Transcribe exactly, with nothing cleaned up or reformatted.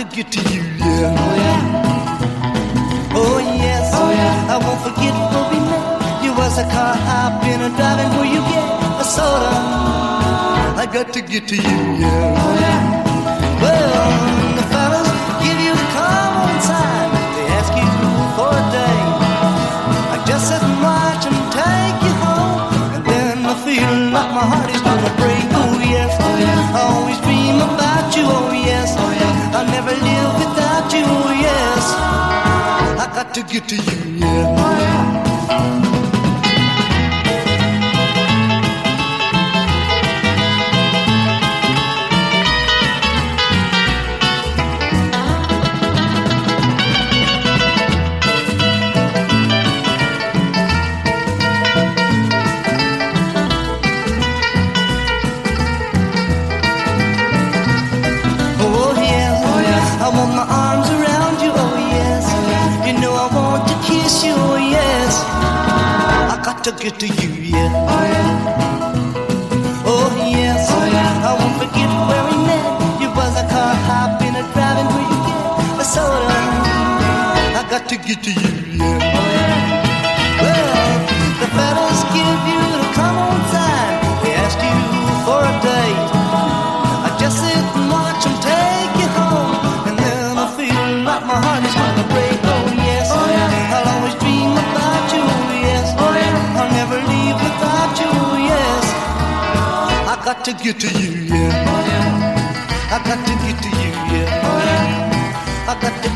get to you, yeah. Oh, yeah. Oh, yes. Oh, yeah. I won't forget where we met. You was a car hopping and driving where you get a soda. I got to get to you, yeah. Oh, yeah. Well, the fellas give you the call on time. They ask you for a date. I just sit and watch them take you home. And then I feel like my heart is gonna break. Oh, yes. Oh, yeah. I always dream about you, oh, yes. Oh, yeah. I'll never live without you, oh, yes. I got to get to you, yeah. Oh, yeah. I want my arms around you, oh yes. You know I want to kiss you, oh yes. I got to get to you, yeah. Oh yeah. Oh yes. Oh yeah. I won't forget where we met. You was a car hopping and driving where you get a soda. I got to get to you, yeah. Oh yeah. Well, the fellas give you the come on sign. They ask you for a date. I just sit and watch them take you home. My heart is gonna break, oh yes. Oh yeah. I'll always dream about you, oh yes. Oh yeah. I'll never leave without you, oh yes. I got to get to you, yeah. Oh yeah. I got to get to you, yeah. Oh yeah. I got to